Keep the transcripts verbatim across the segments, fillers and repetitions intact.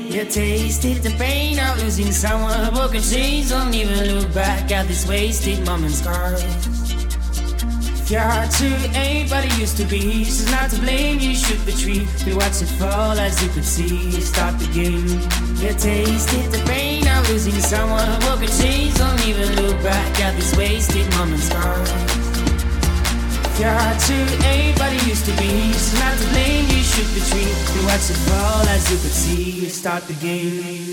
You tasted the pain of losing someone. Broken chains, don't even look back at this wasted moment's scars. If your heart too ain't what it used to be, she's not to blame, you should retreat. We watch it fall as you could see, start the game. You tasted the pain of losing someone. Broken chains, don't even look back at this wasted moment's scars. If your heart too ain't what it used to be, she's not to blame, you should retreat. We watch it fall as you could see, start the game.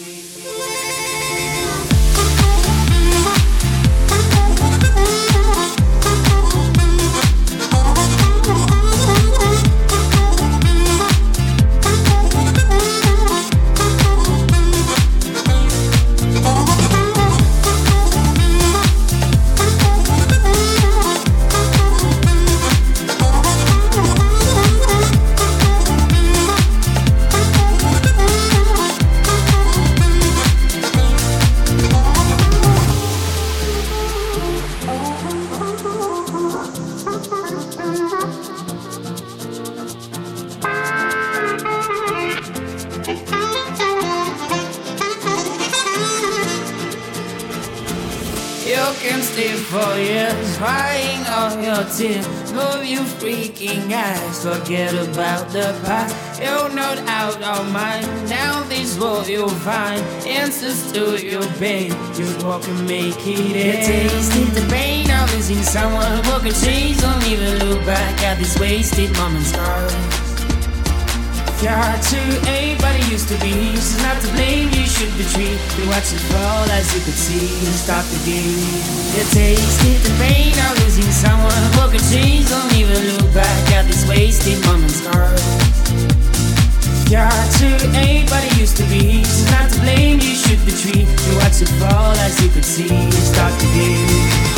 You can stay for years, crying all your tears. Move your freaking eyes, forget about the past. You're not out of mind, now this world you'll find answers to your pain. Just walk and make it end. You tasted the pain of losing someone. Broken chains, don't even look back at this wasted moment's scars. If your heart too ain't what it used to be, she's not to blame, you should retreat. We watch it fall as you could see, start the game. You tasted the pain of losing someone. Broken chains, don't even look back at this wasted moment's scars. If your heart too ain't what it used to be, she's not to blame, you should retreat. We watch it fall as you could see, start the game.